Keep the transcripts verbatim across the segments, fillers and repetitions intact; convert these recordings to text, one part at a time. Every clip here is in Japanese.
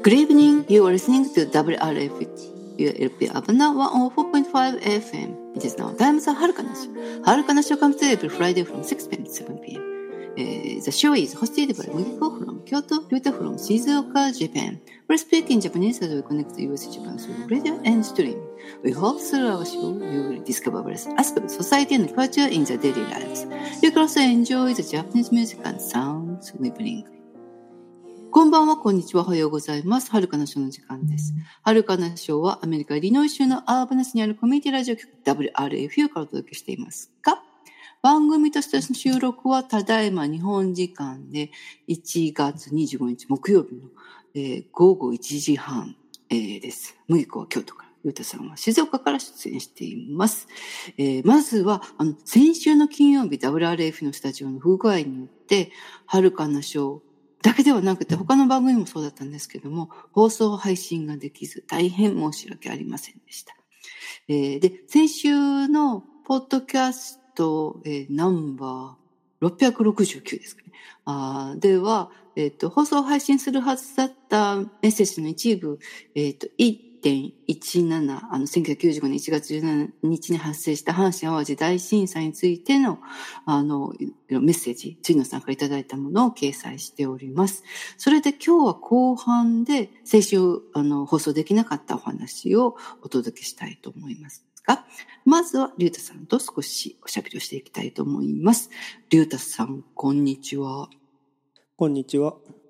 Good evening, you are listening to ダブリューアールエフ ユーエルピー Abana ワンオーフォーポイントファイブエフエム. It is now time for はるかなしょ。はるかなしょ comes to every Friday from six p.m. to seven p.m. Uh, the show is hosted by Mugiko from Kyoto, Ryuta from Shizuoka, Japan. We speak in Japanese as we connect to U S Japan through radio and stream. We hope through our show you will discover various aspects of society and culture in the daily lives. You can also enjoy the Japanese music and sounds we bring. こんばんは、こんにちは、おはようございます。はるかなしょの時間です。はるかなしょはアメリカ・イリノイ州のアーバナスにあるコミュニティラジオ局 ダブリューアールエフユー からお届けしていますが、番組としての収録はただいま日本時間でいちがつにじゅうごにち木曜日の、えー、午後いちじはん、えー、です。麦子は京都から、ゆうたさんは静岡から出演しています。えー、まずはあの先週の金曜日 ダブリューアールエフ のスタジオの不具合によってはるかなしょだけではなくて他の番組もそうだったんですけども放送配信ができず大変申し訳ありませんでした。えー、で先週のポッドキャスト、えー、ナンバーろっぴゃくろくじゅうきゅうですかね。あでは、えっと、放送配信するはずだったメッセージの一部、えっと、いってんいちなな、あの、せんきゅうひゃくきゅうじゅうごねんいちがつじゅうしちにちに発生した阪神淡路大震災についての、あの、メッセージ、辻野さんからいただいたものを掲載しております。それで今日は後半で、先週、あの、放送できなかったお話をお届けしたいと思います。まずはリュウタさんと少しおしゃべりをしていきたいと思います。リュウタさん、こんにちは。 こんにちは。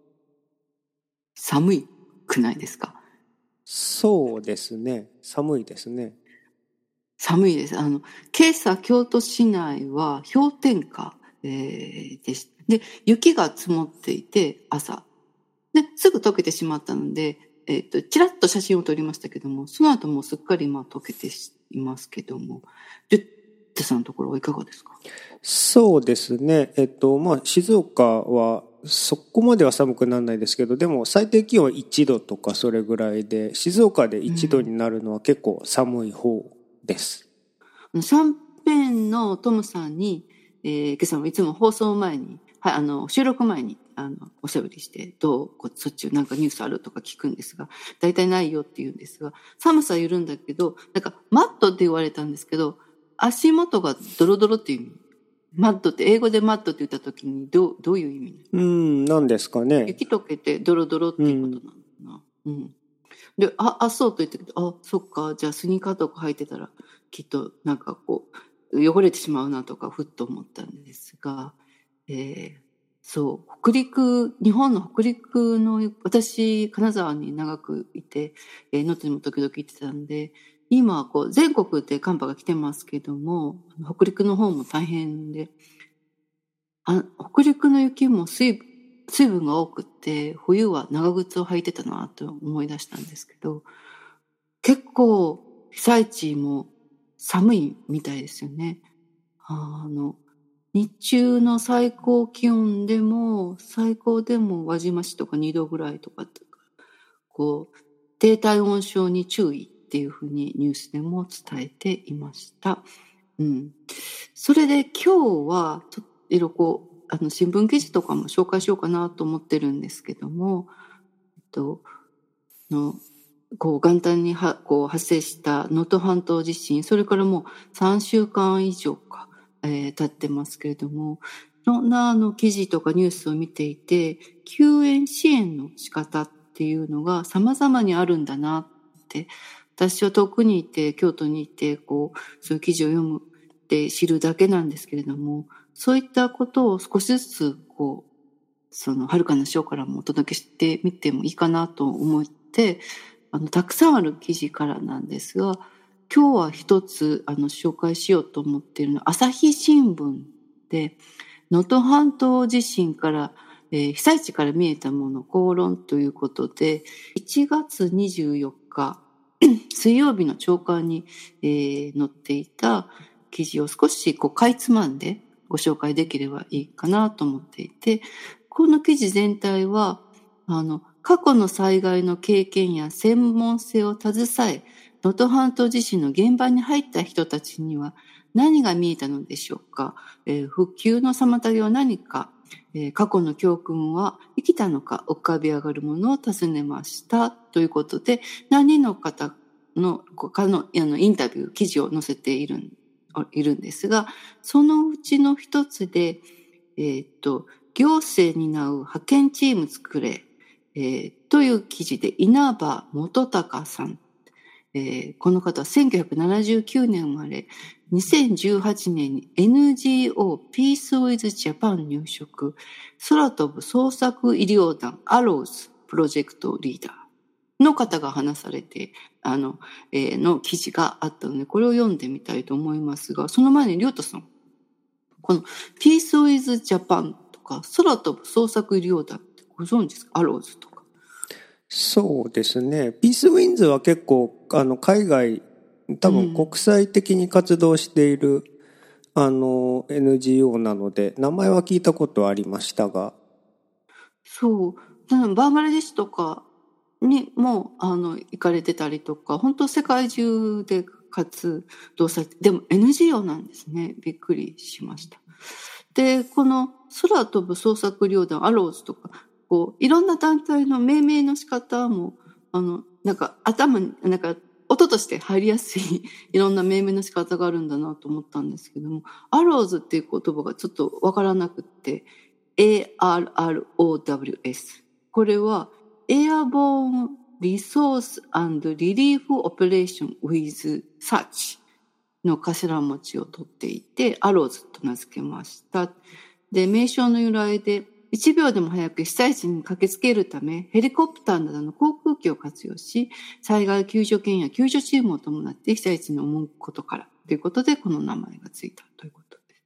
寒いくないですか？ そうですね。寒いですね。 寒いです。あの、今朝京都市内は氷点下、えー、でした。で、雪が積もっていて、朝。で、すぐ溶けてしまったので、えっと、ちらっと写真を撮りましたけども、その後もうすっかりまあ溶けていますけども、リュッテさんのところはいかがですか？ そうですね。えっと、まあ、静岡はそこまでは寒くならないですけど、でも最低気温はいちどとかそれぐらいで、静岡でいちどになるのは結構寒い方です。 うん、シャンペーンのトムさんに、えー、今朝もいつも放送前に、はい、あの、収録前に、あの、おしゃべりして、どう、こそっちなんかニュースあるとか聞くんですが、大体ないよって言うんですが、寒さ緩んだけど、なんか、マットって言われたんですけど、足元がドロドロっていう意味。マットって、英語でマットって言った時に、どう、どういう意味？ うん、なんですかね。 雪溶けてドロドロっていうことなのかな。うん。うん、で、あ、あ、そうと言ったけど、あ、そっか、じゃあスニーカーとか履いてたら、きっとなんかこう、汚れてしまうなとか、ふっと思ったんですが、えー、そう、北陸、日本の北陸の、私、金沢に長くいて、えー、能登にも時々行ってたんで、今、こう、全国で寒波が来てますけども、北陸の方も大変で、あ、北陸の雪も水分、水分が多くって、冬は長靴を履いてたなと思い出したんですけど、結構、被災地も寒いみたいですよね。あの、日中の最高気温でも、最高でも輪島市とかにどぐらいとか、こう、低体温症に注意っていうふうにニュースでも伝えていました。うん。それで今日は、ちょっといろいろこう、あの、新聞記事とかも紹介しようかなと思ってるんですけども、えっと、の、こう、元旦には、こう、発生した能登半島地震、それからもうさんしゅうかん以上か、えー、経ってますけれども、いろんなあの記事とかニュースを見ていて、救援支援の仕方っていうのが様々にあるんだなって、私は遠くにいて、京都にいて、こう、そういう記事を読むって知るだけなんですけれども、そういったことを少しずつ、こう、その、はるかなしょからもお届けしてみてもいいかなと思って、あの、たくさんある記事からなんですが、今日は一つ、あの、紹介しようと思っているのは、朝日新聞で、能登半島地震から、えー、被災地から見えたもの、口論ということで、いちがつにじゅうよっか、水曜日の朝刊に、えー、載っていた記事を少しこうかいつまんでご紹介できればいいかなと思っていて、この記事全体は、あの、過去の災害の経験や専門性を携え、能登半島地震の現場に入った人たちには何が見えたのでしょうか、えー、復旧の妨げは何かえー、過去の教訓は生きたのか浮かび上がるものを尋ねましたということで、何人の方の他のあのインタビュー記事を載せているいるんですが、そのうちの一つで、えー、っと行政に担う派遣チーム作れ、えー、という記事で稲葉元隆さん、えー、この方はせんきゅうひゃくななじゅうきゅうねん生まれ、にせんじゅうはちねんに エヌジーオー Peace with Japan 入職、空飛ぶ創作医療団アローズプロジェクトリーダーの方が話されて、あの、えー、の記事があったので、これを読んでみたいと思いますが、その前にりょうたさん、この Peace with Japan とか空飛ぶ創作医療団ってご存知ですか？アローズとか。 そうですね。ピースウィンズは結構、あの、海外、多分国際的に活動している、うん、あの、エヌジーオー なので、名前は聞いたことはありましたが。 そう。バングラデシュとかにも、あの、行かれてたりとか、本当世界中で活動されて、でも エヌジーオー なんですね。びっくりしました。で、この空飛ぶ創作医療団アローズとか、こういろんな団体の命名の仕方もあのなんか頭になんか音として入りやすいいろんな命名の仕方があるんだなと思ったんですけども、アローズっていう言葉がちょっとわからなくって エーアールアールオーダブリューエス、 これは Airborne Resource and Relief Operation with Search の頭文字を取っていてアローズと名付けました。で、名称の由来でいちびょうでも早く被災地に駆けつけるため、ヘリコプターなどの航空機を活用し、災害救助犬や救助チームを伴って被災地に赴くことからということで、この名前がついたということです。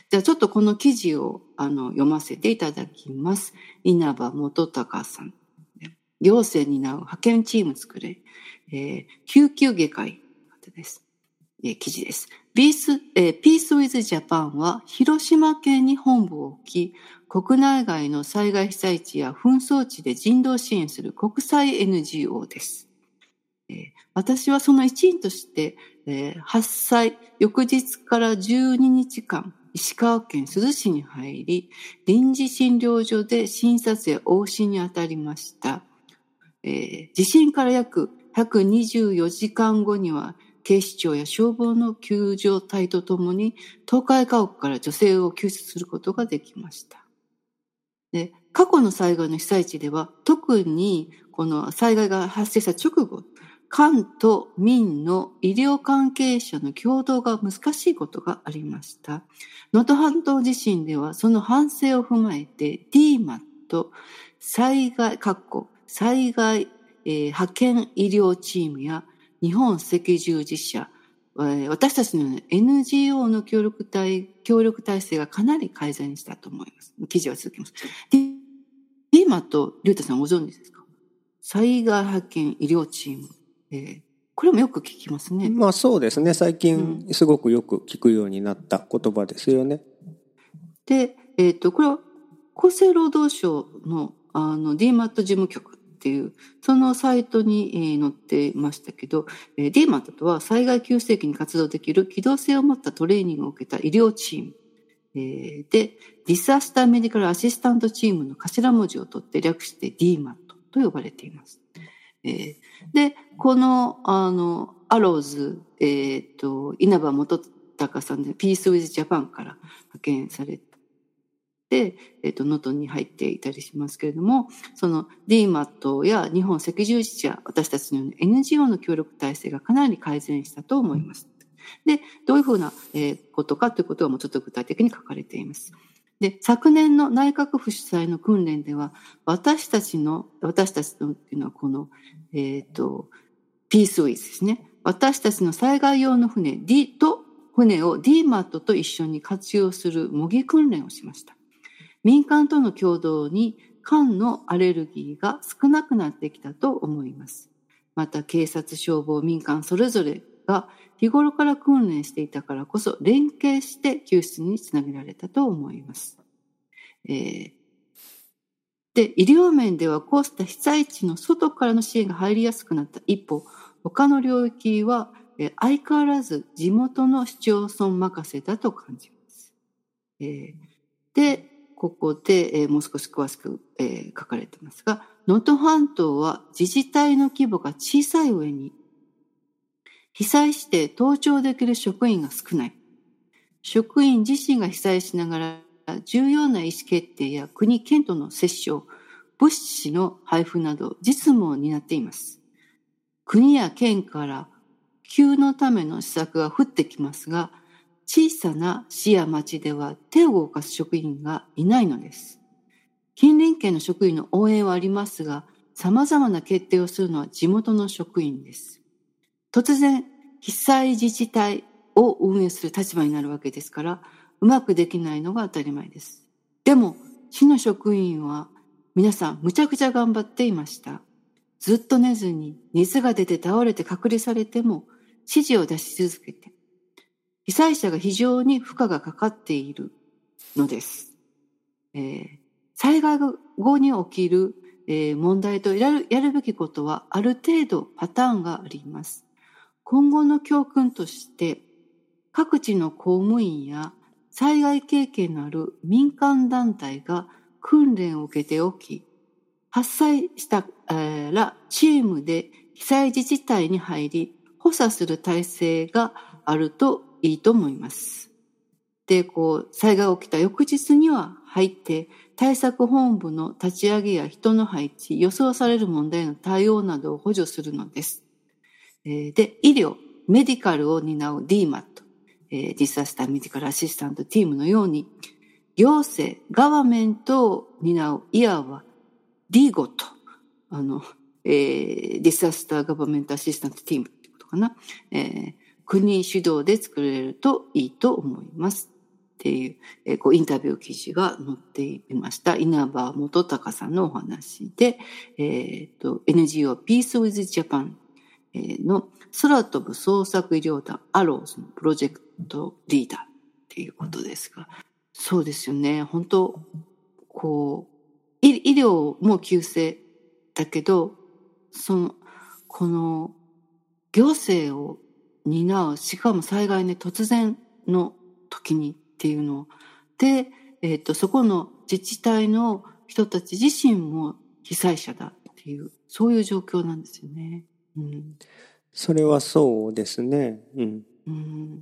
じゃあちょっとこの記事をあの読ませていただきます。稲葉元隆さん。行政に担う派遣チーム作れ、えー、救急外科医です。えー、記事です。ピース、えー、ピースウィズジャパンは広島県に本部を置き、国内外の災害被災地や紛争地で人道支援する国際 エヌジーオー です。えー、私はその一員として、えー、発災翌日からじゅうににちかん、石川県珠洲市に入り、臨時診療所で診察や往診に当たりました。えー、地震から約ひゃくにじゅうよじかんごには、警視庁や消防の救助隊とともに倒壊家屋から女性を救出することができました。で、過去の災害の被災地では特にこの災害が発生した直後、官と民の医療関係者の共同が難しいことがありました。能登半島地震ではその反省を踏まえて ディーマット 災害、災害、えー、派遣医療チームや日本赤十字社、私たちのような エヌジーオー の協力体、協力体制がかなり改善したと思います。記事は続きます。ディーマット、りゅうたさんご存知ですか？災害派遣医療チーム。えー、これもよく聞きますね。 まあそうですね。最近すごくよく聞くようになった言葉ですよね。 うん、で、えっと、これは厚生労働省のあの ディーマット 事務局っていうそのサイトに載っていましたけど、 ディーマット とは災害急性期に活動できる機動性を持ったトレーニングを受けた医療チームで、ディサスターメディカルアシスタントチームの頭文字を取って略して ディーマット と呼ばれています。で、このあのアローズ、えー、と稲葉元隆さんでピースウィズジャパンから派遣されてで、えっと、能登に入っていたりしますけれども、その ディーマット や日本赤十字社、私たちのような エヌジーオー の協力体制がかなり改善したと思います。で、どういうふうなことかということがもうちょっと具体的に書かれています。で、昨年の内閣府主催の訓練では、私たちの、私たちのっていうのはこの、えっと、ピースウィズですね。私たちの災害用の船 D と船を ディーマット と一緒に活用する模擬訓練をしました。民間との共同に肝のアレルギーが少なくなってきたと思います。また警察、消防、民間それぞれが日頃から訓練していたからこそ連携して救出につなげられたと思います。えー、で、医療面ではこうした被災地の外からの支援が入りやすくなった一方、他の領域は相変わらず地元の市町村任せだと感じます。えー、でここで、えー、もう少し詳しく、えー、書かれてますが、能登半島は自治体の規模が小さい上に、被災して登庁できる職員が少ない。職員自身が被災しながら重要な意思決定や国・県との折衝、物資の配布など実務を担っています。国や県から救のための施策が降ってきますが、小さな市や町では手を動かす職員がいないのです。近隣県の職員の応援はありますが、様々な決定をするのは地元の職員です。突然、被災自治体を運営する立場になるわけですから、うまくできないのが当たり前です。でも、市の職員は皆さんむちゃくちゃ頑張っていました。ずっと寝ずに熱が出て倒れて隔離されても指示を出し続けて、被災者が非常に負荷がかかっているのです。えー、災害後に起きる、えー、問題とやる、やるべきことはある程度パターンがあります。今後の教訓として、各地の公務員や災害経験のある民間団体が訓練を受けておき、発災したらチームで被災自治体に入り、補佐する体制があるといいと思います。で、こう、災害が起きた翌日には入って、対策本部の立ち上げや人の配置、予想される問題の対応などを補助するのです。で、医療、メディカルを担う ディーマット、ディサスターメディカルアシスタントチームのように、行政、ガバメントを担う、いわば ディーゴット、あの、えー、ディサスターガバメントアシスタントチームってことかな、えー、国主導で作れるといいと思いますっていう、えー、こうインタビュー記事が載っていました。稲葉元隆さんのお話で、えー、と エヌジーオー Peace with Japanの空飛ぶ創作医療団アローズのプロジェクトリーダーっていうことですが、そうですよね。本当こう医療も救世だけど、そのこの行政を担う、しかも災害ね突然の時にっていうので、えっとそこの自治体の人たち自身も被災者だっていう、そういう状況なんですよね。うん、 それはそうですね。うん。 うん、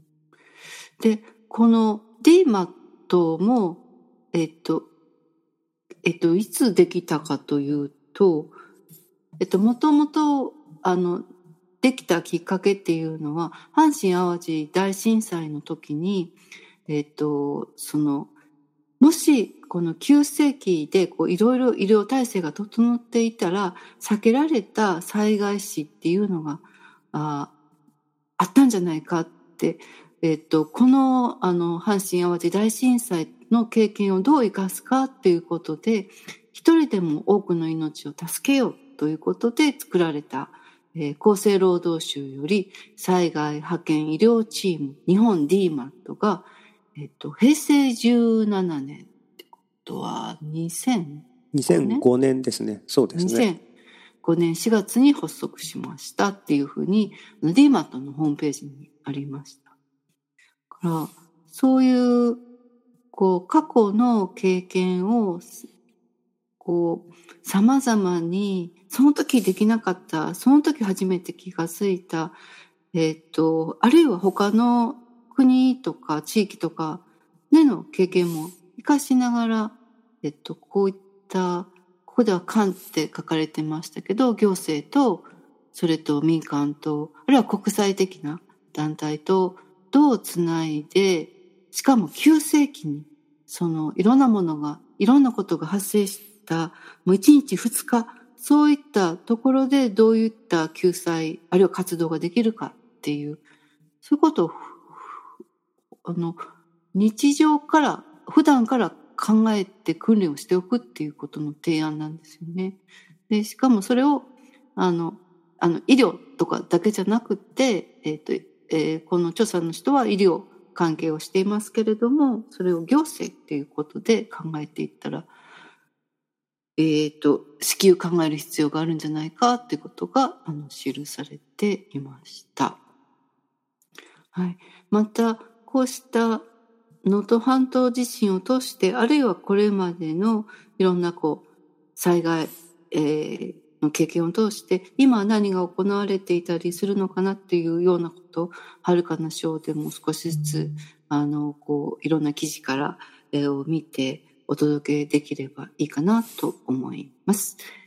で、この ディーマット も、えっと、えっと、いつできたかというと、えっと、もともと、あの、できたきっかけっていうのは、阪神淡路大震災の時に、えっと、その、もし、この急性期で、こう、いろいろ医療体制が整っていたら、避けられた災害死っていうのが、あ、あったんじゃないかって、えっと、この、あの、阪神淡路大震災の経験をどう生かすかっていうことで、一人でも多くの命を助けようということで作られた、えー、厚生労働省より災害派遣医療チーム日本 ディーマット が、えっと、平成じゅうななねんってことはにせんごねんですね。そうですね。 にせんごねんしがつに発足しましたっていうふうに ディーマット のホームページにありました。だからそういうこう過去の経験をこう様々にその時できなかった、その時初めて気がついた、えっとあるいは他の国とか地域とかでの経験も生かしながら、えっとこういったここでは官って書かれてましたけど、行政とそれと民間とあるいは国際的な団体とどうつないで、しかも急性期にそのいろんなものがいろんなことが発生したもういちにちふつか、そういったところでどういった救済あるいは活動ができるかっていう、そういうことをあの日常から普段から考えて訓練をしておくっていうことの提案なんですよね。でしかもそれをあのあの医療とかだけじゃなくて、えーとえー、この著者の人は医療関係をしていますけれども、それを行政っていうことで考えていったら、えーと至急考える必要があるんじゃないかっていうことがあの記されていました。はい、またこうした能登半島地震を通して、あるいはこれまでのいろんなこう災害、えー、の経験を通して、今何が行われていたりするのかなっていうようなことを、遥かな章でも少しずつ、あの、こう、いろんな記事から、えー、を見てお届けできればいいかなと思います。